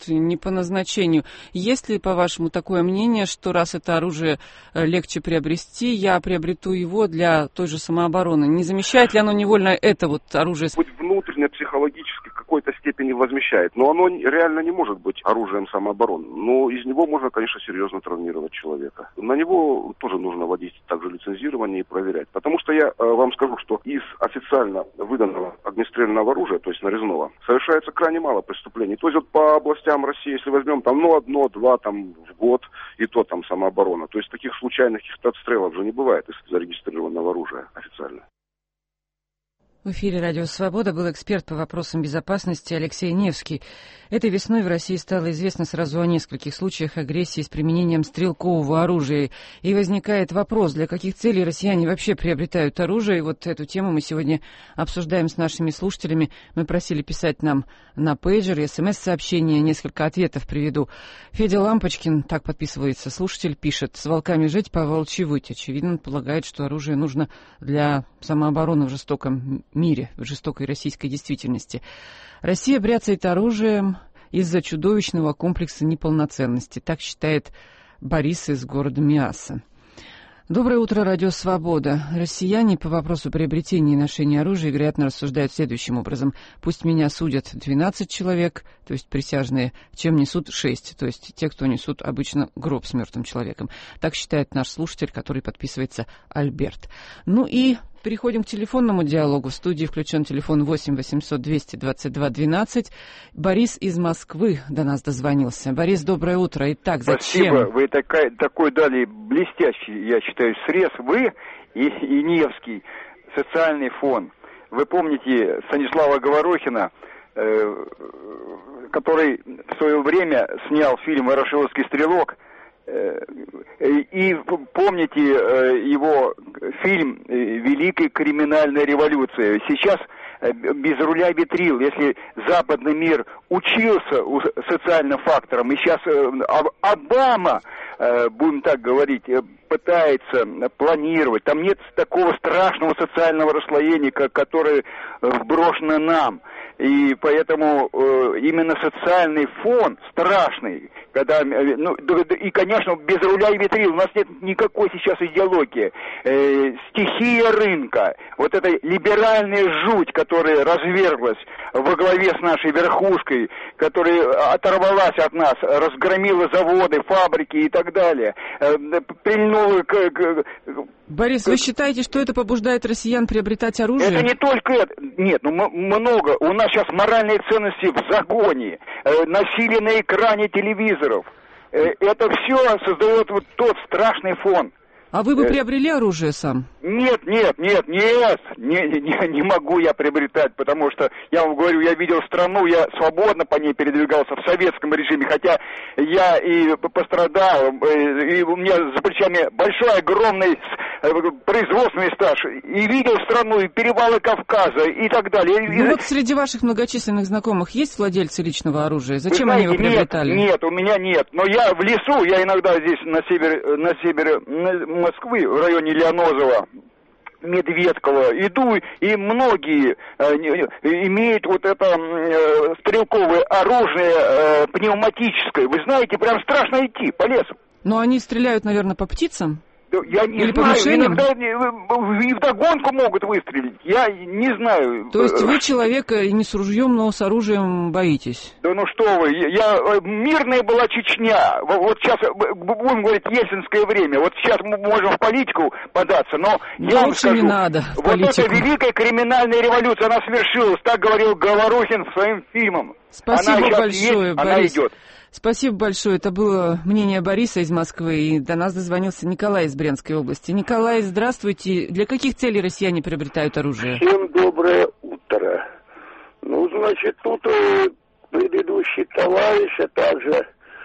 не по назначению. Есть ли, по-вашему, такое мнение, что раз это оружие легче приобрести, я приобрету его для той же самообороны? Не замещает ли оно невольно это вот оружие? Быть внутренне, психологически в какой-то степени возмещает, но оно реально не может быть оружием самообороны. Но из него можно, конечно, серьезно травмировать человека. На него тоже нужно вводить также лицензирование и проверять. Потому что я э, вам скажу, что из официально выданного огнестрельного оружия, то есть нарезного, совершается крайне мало преступлений. То есть вот по областям России, если возьмем там ну одно-два там в год, и то там самооборона. То есть таких случайных каких-то отстрелов же не бывает из зарегистрированного оружия официально. В эфире «Радио Свобода» был эксперт по вопросам безопасности Алексей Невский. Этой весной в России стало известно сразу о нескольких случаях агрессии с применением стрелкового оружия. И возникает вопрос, для каких целей россияне вообще приобретают оружие. И вот эту тему мы сегодня обсуждаем с нашими слушателями. Мы просили писать нам на пейджер, смс-сообщения, несколько ответов приведу. Федя Лампочкин, так подписывается слушатель, пишет: «С волками жить, по волчьи выть». Очевидно, полагает, что оружие нужно для самообороны в жестоком мире, в жестокой российской действительности. Россия бряцает оружием из-за чудовищного комплекса неполноценности. Так считает Борис из города Миасса. Доброе утро, Радио Свобода. Россияне по вопросу приобретения и ношения оружия, вероятно, рассуждают следующим образом. Пусть меня судят двенадцать человек, то есть присяжные, чем несут шесть, то есть те, кто несут обычно гроб с мертвым человеком. Так считает наш слушатель, который подписывается Альберт. Ну и переходим к телефонному диалогу. В студии включен телефон восемь восемьсот двести двадцать два двенадцать. Борис из Москвы до нас дозвонился. Борис, доброе утро. Итак, зачем? Спасибо. Вы такая, такой дали блестящий, я считаю, срез. Вы и, и Невский. Социальный фон. Вы помните Станислава Говорухина, э, который в свое время снял фильм «Ворошиловский стрелок». И помните его фильм «Великая криминальная революция». Сейчас без руля ветрил. Если западный мир учился социальным факторам, и сейчас Обама, будем так говорить, пытается планировать, там нет такого страшного социального расслоения, которое вброшено нам. И поэтому э, именно социальный фон страшный, когда, ну, и, конечно, без руля и ветрил, у нас нет никакой сейчас идеологии. Э, стихия рынка, вот эта либеральная жуть, которая разверглась во главе с нашей верхушкой, которая оторвалась от нас, разгромила заводы, фабрики и так далее, э, прильнула к... к Борис, вы считаете, что это побуждает россиян приобретать оружие? Это не только это. Нет, ну много. У нас сейчас моральные ценности в загоне, э, насилие на экране телевизоров. Э, это все создает вот тот страшный фон. А вы бы приобрели оружие сам? Нет, нет, нет, нет, не, не, не могу я приобретать, потому что, я вам говорю, я видел страну, я свободно по ней передвигался в советском режиме, хотя я и пострадал, и у меня за плечами большой, огромный производственный стаж, и видел страну, и перевалы Кавказа, и так далее. Ну вот среди ваших многочисленных знакомых есть владельцы личного оружия? Зачем знаете, они его приобретали? Нет, нет, у меня нет, но я в лесу, я иногда здесь на севере, на севере, Москвы, в районе Леонозово, Медведково, иду, и многие э, имеют вот это э, стрелковое оружие э, пневматическое. Вы знаете, прям страшно идти по лесу. Но они стреляют, наверное, по птицам? Я не Или знаю, по мишеням? иногда и вдогонку могут выстрелить, я не знаю. То есть вы человека не с ружьем, но с оружием боитесь? Да ну что вы, я, мирная была Чечня, вот сейчас, будем говорить, ельцинское время, вот сейчас мы можем в политику податься, но ну, я вам скажу, не надо в вот политику. эта великая криминальная революция, она свершилась, так говорил Говорухин своим фильмом. Спасибо она большое, есть, Борис. Она идет. Спасибо большое. Это было мнение Бориса из Москвы. И до нас дозвонился Николай из Брянской области. Николай, здравствуйте. Для каких целей россияне приобретают оружие? Всем доброе утро. Ну, значит, тут предыдущий товарищ, а также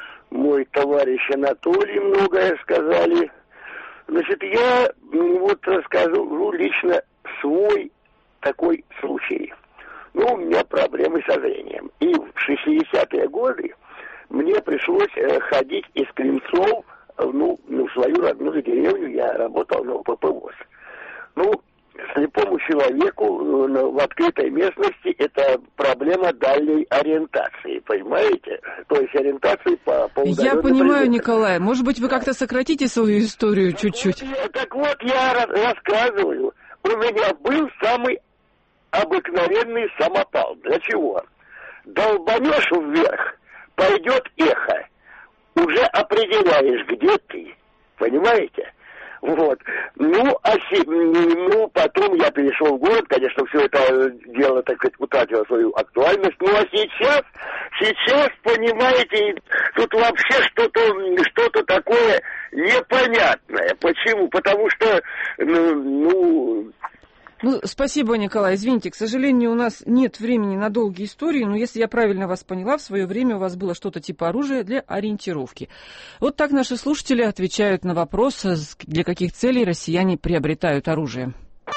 мой товарищ Анатолий многое сказали. Значит, я вот расскажу лично свой такой случай. Ну, у меня проблемы со зрением. И в шестидесятые годы мне пришлось э, ходить из Клинцов, ну, в свою родную деревню, я работал на УПП ВОЗ. Ну, слепому человеку ну, в открытой местности это проблема дальней ориентации, понимаете? То есть ориентации по, по Я понимаю, Николай. Может быть, вы как-то сократите свою историю чуть-чуть? Вот, так вот, я рассказываю. У меня был самый обыкновенный самопал. Для чего? Долбанешь вверх, пойдет эхо. Уже определяешь, где ты. Понимаете? Вот. Ну, а си... ну, потом я перешел в город, конечно, все это дело, так сказать, утратило свою актуальность. Ну, а сейчас, сейчас, понимаете, тут вообще что-то, что-то такое непонятное. Почему? Потому что, ну... ну Ну, спасибо, Николай. Извините, к сожалению, у нас нет времени на долгие истории, но если я правильно вас поняла, в свое время у вас было что-то типа оружия для ориентировки. Вот так наши слушатели отвечают на вопрос, для каких целей россияне приобретают оружие.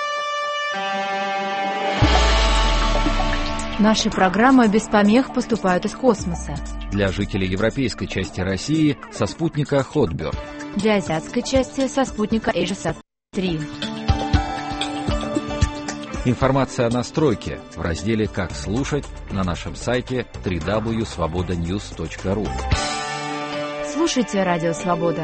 Наши программы без помех поступают из космоса. Для жителей европейской части России со спутника Хотберд. Для азиатской части со спутника Эйжесат три. Информация о настройке в разделе «Как слушать» на нашем сайте дабл ю дабл ю дабл ю точка свобода ньюс точка ру. Слушайте Радио Свобода.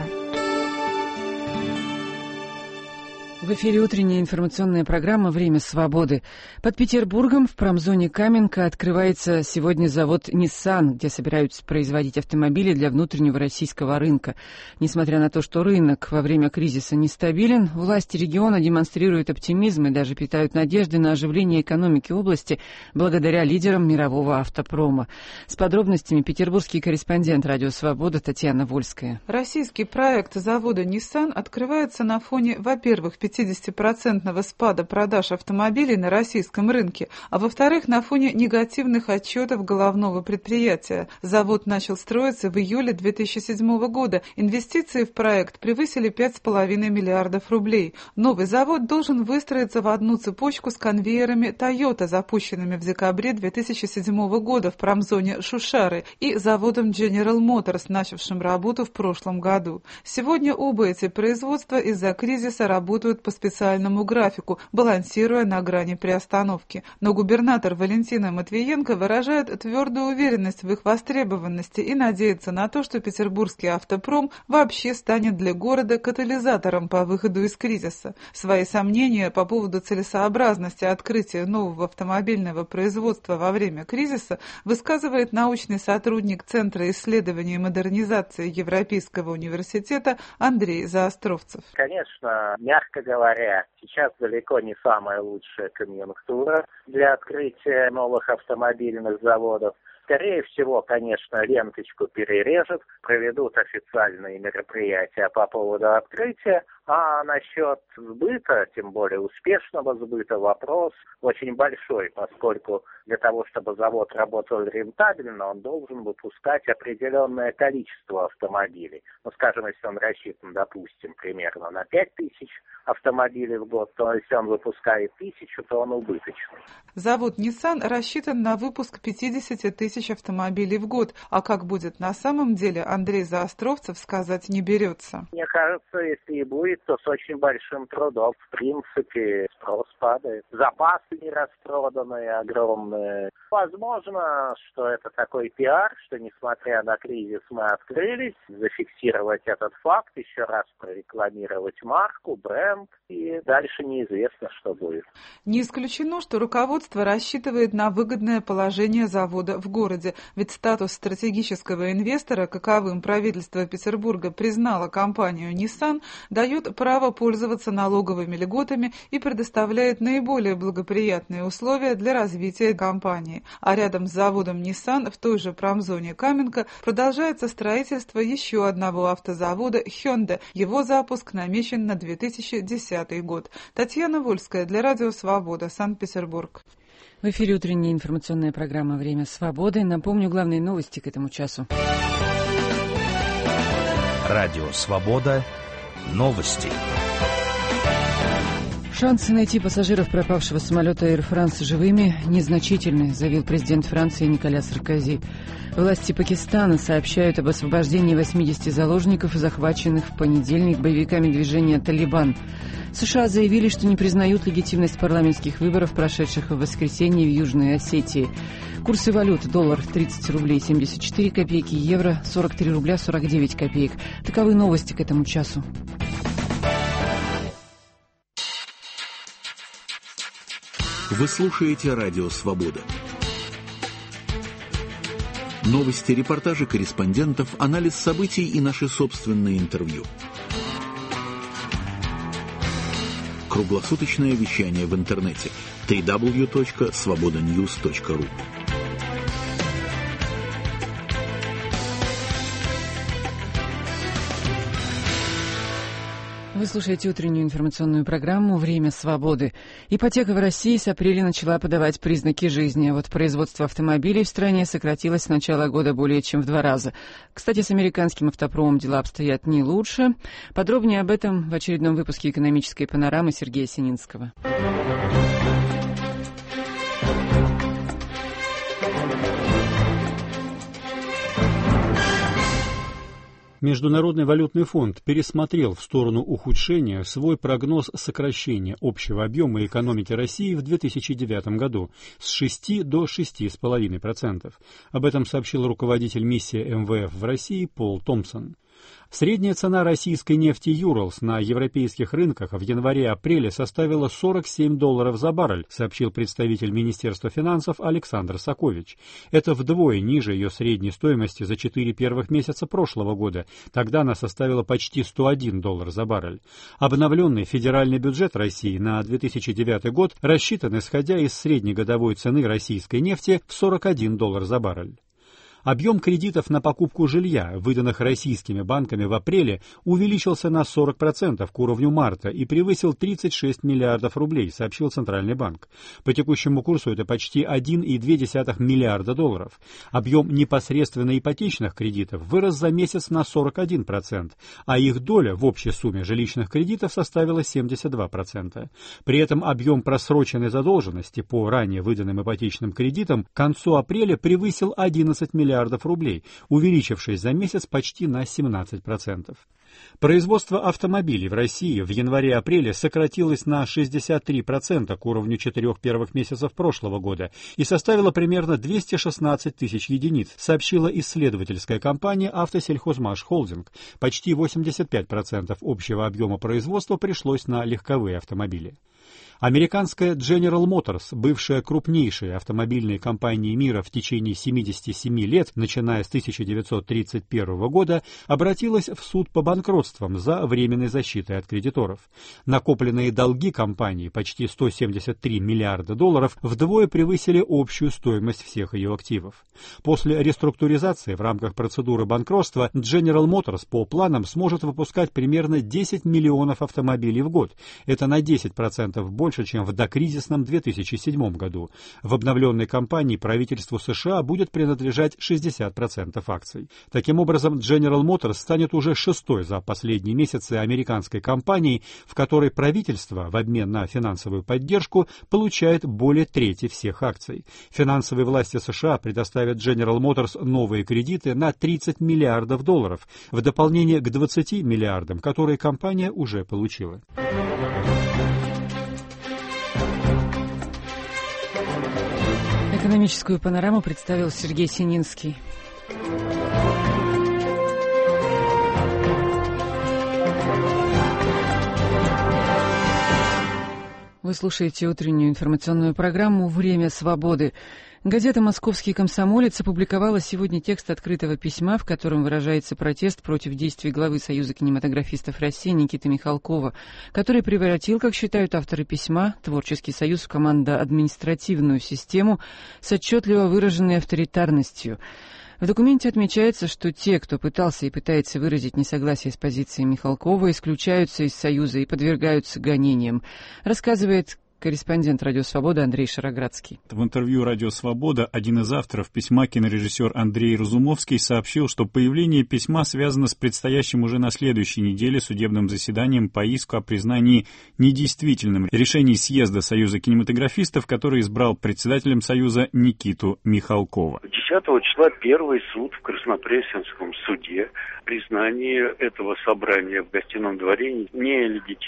В эфире утренняя информационная программа «Время свободы». Под Петербургом в промзоне Каменка открывается сегодня завод Nissan, где собираются производить автомобили для внутреннего российского рынка. Несмотря на то, что рынок во время кризиса нестабилен, власти региона демонстрируют оптимизм и даже питают надежды на оживление экономики области благодаря лидерам мирового автопрома. С подробностями петербургский корреспондент «Радио Свобода» Татьяна Вольская. Российский проект завода Nissan открывается на фоне, во-первых, пятидесятипроцентного спада продаж автомобилей на российском рынке, а во-вторых, на фоне негативных отчетов головного предприятия. Завод начал строиться в июле две тысячи седьмого года. Инвестиции в проект превысили пять с половиной миллиардов рублей. Новый завод должен выстроиться в одну цепочку с конвейерами Toyota, запущенными в декабре две тысячи седьмого года в промзоне Шушары, и заводом General Motors, начавшим работу в прошлом году. Сегодня оба эти производства из-за кризиса работают по специальному графику, балансируя на грани приостановки. Но губернатор Валентина Матвиенко выражает твердую уверенность в их востребованности и надеется на то, что петербургский автопром вообще станет для города катализатором по выходу из кризиса. Свои сомнения по поводу целесообразности открытия нового автомобильного производства во время кризиса высказывает научный сотрудник Центра исследований и модернизации Европейского университета Андрей Заостровцев. Конечно, мягко говоря, сейчас далеко не самая лучшая конъюнктура для открытия новых автомобильных заводов. Скорее всего, конечно, ленточку перережут, проведут официальные мероприятия по поводу открытия, а насчет сбыта, тем более успешного сбыта, вопрос очень большой, поскольку для того, чтобы завод работал рентабельно, он должен выпускать определенное количество автомобилей. Ну, скажем, если он рассчитан, допустим, примерно на пять тысяч автомобилей в год, то если он выпускает тысячу, то он убыточный. Завод Nissan рассчитан на выпуск пятьдесят тысяч автомобилей в год, а как будет на самом деле, Андрей Заостровцев сказать не берется. Мне кажется, если и будет, то с очень большим трудом. В принципе, спрос падает. Запасы не распроданные, огромные. Возможно, что это такой пиар, что несмотря на кризис мы открылись, зафиксировать этот факт, еще раз прорекламировать марку, бренд, и дальше неизвестно, что будет. Не исключено, что руководство рассчитывает на выгодное положение завода в городе, ведь статус стратегического инвестора, каковым правительство Петербурга признало компанию Nissan, дает право пользоваться налоговыми льготами и предоставляет наиболее благоприятные условия для развития компании. А рядом с заводом Nissan в той же промзоне Каменка продолжается строительство еще одного автозавода Hyundai. Его запуск намечен на две тысячи десятый год. Татьяна Вольская для Радио Свобода, Санкт-Петербург. В эфире утренняя информационная программа «Время свободы». Напомню главные новости к этому часу. Радио Свобода. Новости. Шансы найти пассажиров пропавшего самолета Air France живыми незначительны, заявил президент Франции Николя Саркози. Власти Пакистана сообщают об освобождении восьмидесяти заложников, захваченных в понедельник боевиками движения «Талибан». США заявили, что не признают легитимность парламентских выборов, прошедших в воскресенье в Южной Осетии. Курсы валют: доллар тридцать рублей семьдесят четыре копейки, евро сорок три рубля сорок девять копеек. Таковы новости к этому часу. Вы слушаете «Радио Свобода». Новости, репортажи корреспондентов, анализ событий и наши собственные интервью. Круглосуточное вещание в интернете дабл ю дабл ю дабл ю точка свобода ньюс точка ру. Вы слушаете утреннюю информационную программу «Время свободы». Ипотека в России с апреля начала подавать признаки жизни. А вот производство автомобилей в стране сократилось с начала года более чем в два раза. Кстати, с американским автопромом дела обстоят не лучше. Подробнее об этом в очередном выпуске «Экономической панорамы» Сергея Сининского. Международный валютный фонд пересмотрел в сторону ухудшения свой прогноз сокращения общего объема экономики России в две тысячи девятом году с шести до шести целых пяти десятых процента. Об этом сообщил руководитель миссии эм вэ эф в России Пол Томпсон. Средняя цена российской нефти «Юралс» на европейских рынках в январе-апреле составила сорок семь долларов за баррель, сообщил представитель Министерства финансов Александр Сакович. Это вдвое ниже ее средней стоимости за четыре первых месяца прошлого года. Тогда она составила почти сто один доллар за баррель. Обновленный федеральный бюджет России на две тысячи девятый год рассчитан, исходя из среднегодовой цены российской нефти, в сорок один доллар за баррель. Объем кредитов на покупку жилья, выданных российскими банками в апреле, увеличился на сорок процентов к уровню марта и превысил тридцать шесть миллиардов рублей, сообщил Центральный банк. По текущему курсу это почти один целых две десятых миллиарда долларов. Объем непосредственно ипотечных кредитов вырос за месяц на сорок один процент, а их доля в общей сумме жилищных кредитов составила семьдесят два процента. При этом объем просроченной задолженности по ранее выданным ипотечным кредитам к концу апреля превысил одиннадцать миллиардов рублей, увеличившись за месяц почти на семнадцать процентов. Производство автомобилей в России в январе-апреле сократилось на шестьдесят три процента к уровню четырех первых месяцев прошлого года и составило примерно двести шестнадцать тысяч единиц, сообщила исследовательская компания «Автосельхозмаш Холдинг». Почти восемьдесят пять процентов общего объема производства пришлось на легковые автомобили. Американская General Motors, бывшая крупнейшей автомобильной компанией мира в течение семидесяти семи лет, начиная с тысяча девятьсот тридцать первого года, обратилась в суд по банкротствам за временной защитой от кредиторов. Накопленные долги компании, почти сто семьдесят три миллиарда долларов, вдвое превысили общую стоимость всех ее активов. После реструктуризации в рамках процедуры банкротства General Motors по планам сможет выпускать примерно десять миллионов автомобилей в год. Это на десять процентов больше, чем в докризисном две тысячи седьмом году. В обновленной компании правительству США будет принадлежать шестьдесят процентов акций. Таким образом, General Motors станет уже шестой за последние месяцы американской компанией, в которой правительство в обмен на финансовую поддержку получает более трети всех акций. Финансовые власти США предоставят General Motors новые кредиты на тридцать миллиардов долларов, в дополнение к двадцати миллиардам, которые компания уже получила. Экономическую панораму представил Сергей Сининский. Вы слушаете утреннюю информационную программу «Время свободы». Газета «Московский комсомолец» опубликовала сегодня текст открытого письма, в котором выражается протест против действий главы Союза кинематографистов России Никиты Михалкова, который превратил, как считают авторы письма, Творческий союз в командно-административную систему с отчетливо выраженной авторитарностью. В документе отмечается, что те, кто пытался и пытается выразить несогласие с позицией Михалкова, исключаются из Союза и подвергаются гонениям, рассказывает корреспондент «Радио Свобода» Андрей Шароградский. В интервью «Радио Свобода» один из авторов письма, кинорежиссер Андрей Разумовский, сообщил, что появление письма связано с предстоящим уже на следующей неделе судебным заседанием по иску о признании недействительным решений съезда Союза кинематографистов, который избрал председателем Союза Никиту Михалкова. десятого числа первый суд в Краснопресненском суде признание этого собрания в Гостином дворе нелегитимным.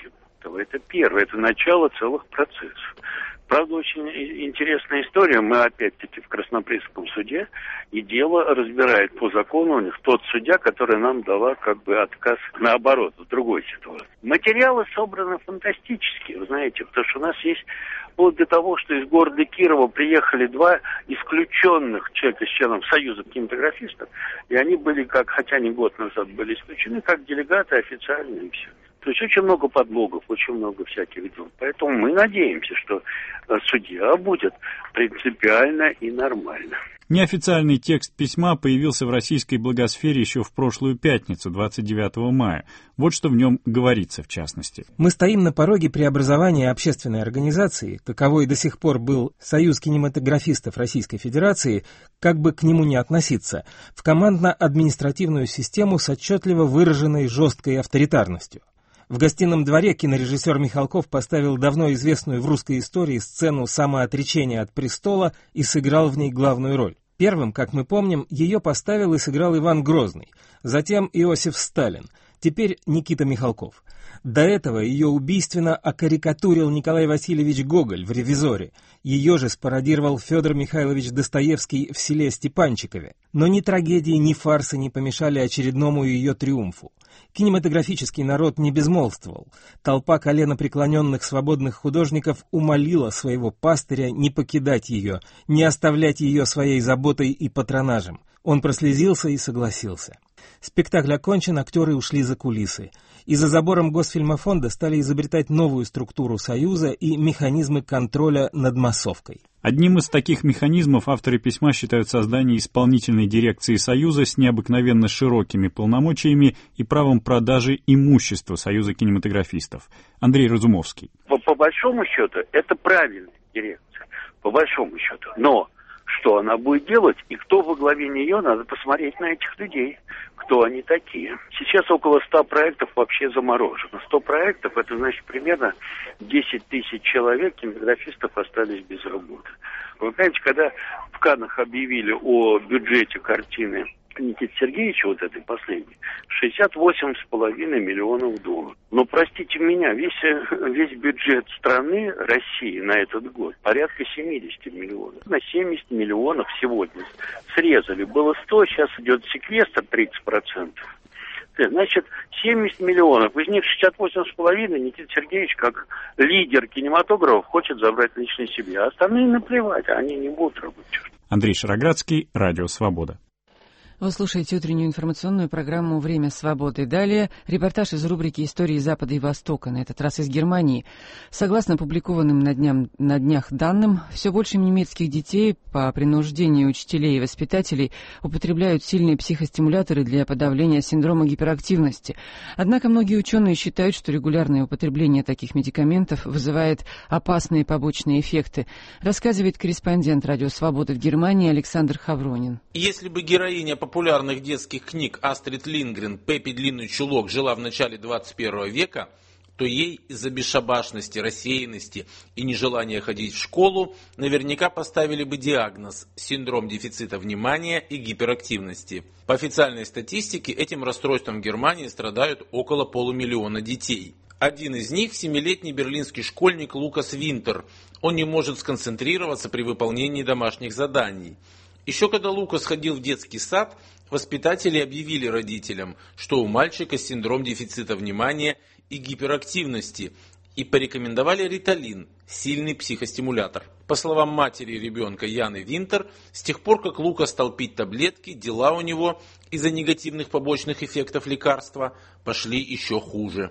этого. Это первое, это начало целых процессов. Правда, очень интересная история. Мы опять-таки в Краснопресненском суде, и дело разбирает по закону у них тот судья, который нам дала как бы отказ наоборот, в другой ситуации. Материалы собраны фантастические, вы знаете, потому что у нас есть вплоть до того, что из города Кирова приехали два исключенных человека из членов Союза кинематографистов, и они были как, хотя они год назад были исключены, как делегаты официальные и все. То есть очень много подлогов, очень много всяких дел. Поэтому мы надеемся, что судья будет принципиально и нормально. Неофициальный текст письма появился в российской блогосфере еще в прошлую пятницу, двадцать девятого мая. Вот что в нем говорится в частности. Мы стоим на пороге преобразования общественной организации, каковой до сих пор был Союз кинематографистов Российской Федерации, как бы к нему ни относиться, в командно-административную систему с отчетливо выраженной жесткой авторитарностью. В гостином дворе кинорежиссер Михалков поставил давно известную в русской истории сцену самоотречения от престола и сыграл в ней главную роль. Первым, как мы помним, ее поставил и сыграл Иван Грозный, затем Иосиф Сталин, теперь Никита Михалков. До этого ее убийственно окарикатурил Николай Васильевич Гоголь в «Ревизоре». Ее же спародировал Федор Михайлович Достоевский в «Селе Степанчикове». Но ни трагедии, ни фарсы не помешали очередному ее триумфу. Кинематографический народ не безмолвствовал. Толпа коленопреклоненных свободных художников умолила своего пастыря не покидать ее, не оставлять ее своей заботой и патронажем. Он прослезился и согласился. Спектакль окончен, актеры ушли за кулисы. И за забором Госфильмофонда стали изобретать новую структуру Союза и механизмы контроля над массовкой. Одним из таких механизмов авторы письма считают создание исполнительной дирекции Союза с необыкновенно широкими полномочиями и правом продажи имущества Союза кинематографистов. Андрей Разумовский. По, по большому счету, это правильная дирекция, по большому счету. Но что она будет делать и кто во главе нее, надо посмотреть на этих людей, кто они такие. Сейчас около ста проектов вообще заморожено. сто проектов, это значит примерно десять тысяч человек, кинематографистов, остались без работы. Вы понимаете, когда в Каннах объявили о бюджете картины Никиты Сергеевича, вот этой последней, шестьдесят восемь с половиной миллионов долларов. Но, простите меня, весь, весь бюджет страны, России, на этот год порядка семьдесят миллионов. На семьдесят миллионов сегодня срезали. Было сто, сейчас идет секвестр тридцать процентов. Значит, семьдесят миллионов, из них шестьдесят восемь с половиной Никита Сергеевич, как лидер кинематографа, хочет забрать лично себе. А остальные наплевать, они не будут работать. Андрей Шароградский, Радио Свобода. Вы слушаете утреннюю информационную программу «Время свободы». Далее репортаж из рубрики «Истории Запада и Востока», на этот раз из Германии. Согласно опубликованным на, дням, на днях данным, все больше немецких детей по принуждению учителей и воспитателей употребляют сильные психостимуляторы для подавления синдрома гиперактивности. Однако многие ученые считают, что регулярное употребление таких медикаментов вызывает опасные побочные эффекты, рассказывает корреспондент «Радио Свобода» в Германии Александр Хавронин. Если бы героиня популярных детских книг Астрид Линдгрен «Пеппи Длинный чулок» жила в начале двадцать первого века, то ей из-за бесшабашности, рассеянности и нежелания ходить в школу наверняка поставили бы диагноз – синдром дефицита внимания и гиперактивности. По официальной статистике, этим расстройством в Германии страдают около полумиллиона детей. Один из них – семилетний берлинский школьник Лукас Винтер. Он не может сконцентрироваться при выполнении домашних заданий. Еще когда Лукас ходил в детский сад, воспитатели объявили родителям, что у мальчика синдром дефицита внимания и гиперактивности, и порекомендовали Риталин, сильный психостимулятор. По словам матери ребенка Яны Винтер, с тех пор, как Лукас стал пить таблетки, дела у него из-за негативных побочных эффектов лекарства пошли еще хуже.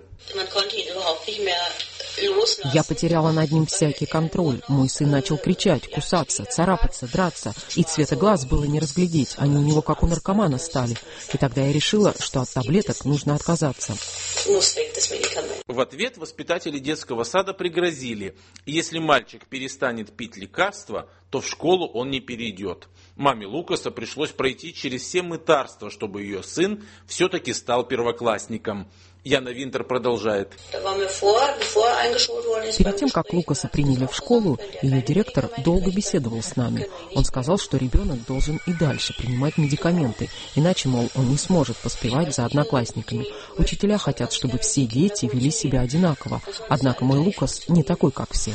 Я потеряла над ним всякий контроль. Мой сын начал кричать, кусаться, царапаться, драться. И цвета глаз было не разглядеть. Они у него как у наркомана стали. И тогда я решила, что от таблеток нужно отказаться. В ответ воспитатели детского сада пригрозили: если мальчик перестанет пить лекарства, то в школу он не перейдет. Маме Лукаса пришлось пройти через все мытарства, чтобы ее сын все-таки стал первоклассником. Яна Винтер продолжает. Перед тем, как Лукаса приняли в школу, ее директор долго беседовал с нами. Он сказал, что ребенок должен и дальше принимать медикаменты, иначе, мол, он не сможет поспевать за одноклассниками. Учителя хотят, чтобы все дети вели себя одинаково, однако мой Лукас не такой, как все.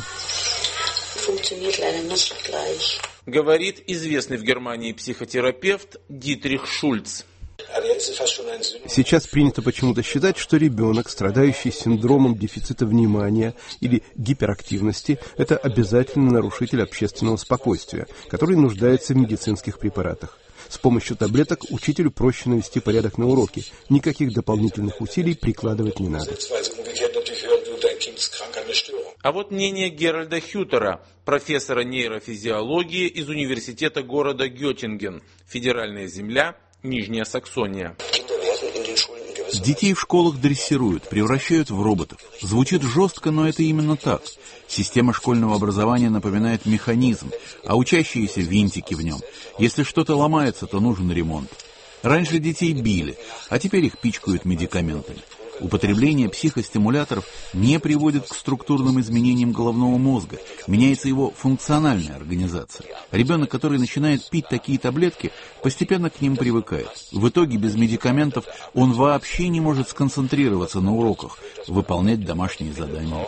Говорит известный в Германии психотерапевт Дитрих Шульц. Сейчас принято почему-то считать, что ребенок, страдающий синдромом дефицита внимания или гиперактивности, это обязательно нарушитель общественного спокойствия, который нуждается в медицинских препаратах. С помощью таблеток учителю проще навести порядок на уроке. Никаких дополнительных усилий прикладывать не надо. А вот мнение Геральда Хютера, профессора нейрофизиологии из университета города Геттинген, федеральная земля, Нижняя Саксония. Детей в школах дрессируют, превращают в роботов. Звучит жестко, но это именно так. Система школьного образования напоминает механизм, а учащиеся винтики в нем. Если что-то ломается, то нужен ремонт. Раньше детей били, а теперь их пичкают медикаментами. Употребление психостимуляторов не приводит к структурным изменениям головного мозга, меняется его функциональная организация. Ребенок, который начинает пить такие таблетки, постепенно к ним привыкает. В итоге без медикаментов он вообще не может сконцентрироваться на уроках, выполнять домашние задания.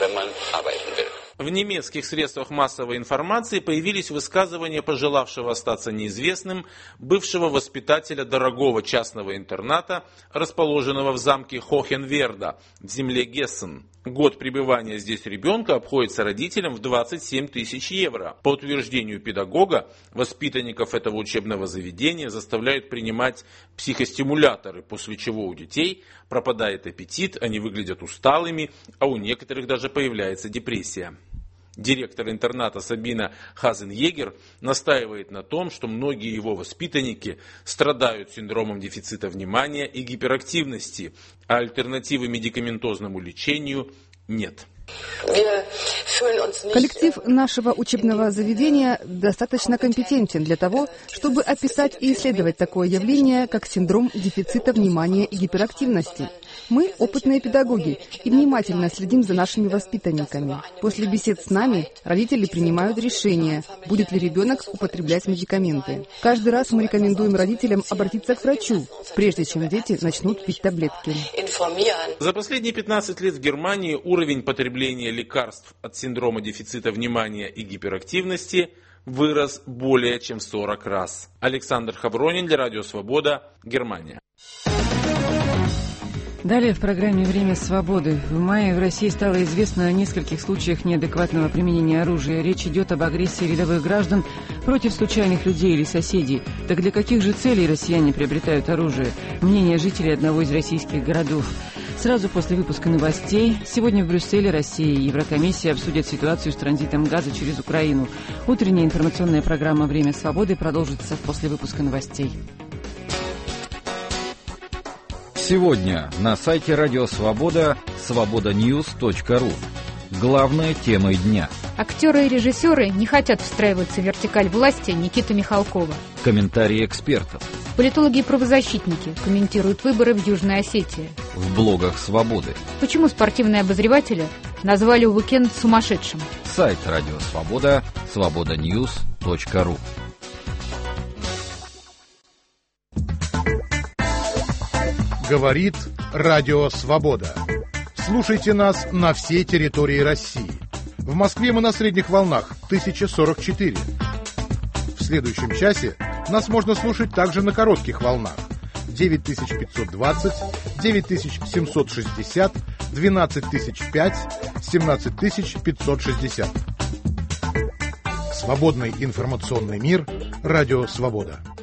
В немецких средствах массовой информации появились высказывания пожелавшего остаться неизвестным бывшего воспитателя дорогого частного интерната, расположенного в замке Хохенверда в земле Гессен. Год пребывания здесь ребенка обходится родителям в двадцать семь тысяч евро. По утверждению педагога, воспитанников этого учебного заведения заставляют принимать психостимуляторы, после чего у детей пропадает аппетит, они выглядят усталыми, а у некоторых даже появляется депрессия. Директор интерната Сабина Хазенегер настаивает на том, что многие его воспитанники страдают синдромом дефицита внимания и гиперактивности, а альтернативы медикаментозному лечению нет. Коллектив нашего учебного заведения достаточно компетентен для того, чтобы описать и исследовать такое явление, как синдром дефицита внимания и гиперактивности. Мы опытные педагоги и внимательно следим за нашими воспитанниками. После бесед с нами родители принимают решение, будет ли ребенок употреблять медикаменты. Каждый раз мы рекомендуем родителям обратиться к врачу, прежде чем дети начнут пить таблетки. За последние пятнадцать лет в Германии уровень потребления лекарств от синдрома дефицита внимания и гиперактивности вырос более чем в сорок раз. Александр Хавронин для Радио Свобода, Германия. Далее в программе «Время свободы». В мае в России стало известно о нескольких случаях неадекватного применения оружия. Речь идет об агрессии рядовых граждан против случайных людей или соседей. Так для каких же целей россияне приобретают оружие? Мнение жителей одного из российских городов. Сразу после выпуска новостей. Сегодня в Брюсселе Россия и Еврокомиссия обсудят ситуацию с транзитом газа через Украину. Утренняя информационная программа «Время свободы» продолжится после выпуска новостей. Сегодня на сайте Радио Свобода свобода ньюс точка ру. Главная тема дня. Актеры и режиссеры не хотят встраиваться в вертикаль власти Никиты Михалкова. Комментарии экспертов. Политологи и правозащитники комментируют выборы в Южной Осетии. В блогах Свободы. Почему спортивные обозреватели назвали уикенд сумасшедшим? Сайт Радио Свобода свобода ньюс точка ру. Говорит Радио Свобода. Слушайте нас на всей территории России. В Москве мы на средних волнах тысяча сорок четыре. В следующем часе нас можно слушать также на коротких волнах девять тысяч пятьсот двадцать, девять тысяч семьсот шестьдесят, двенадцать тысяч пять, семнадцать тысяч пятьсот шестьдесят. Свободный информационный мир. Радио Свобода.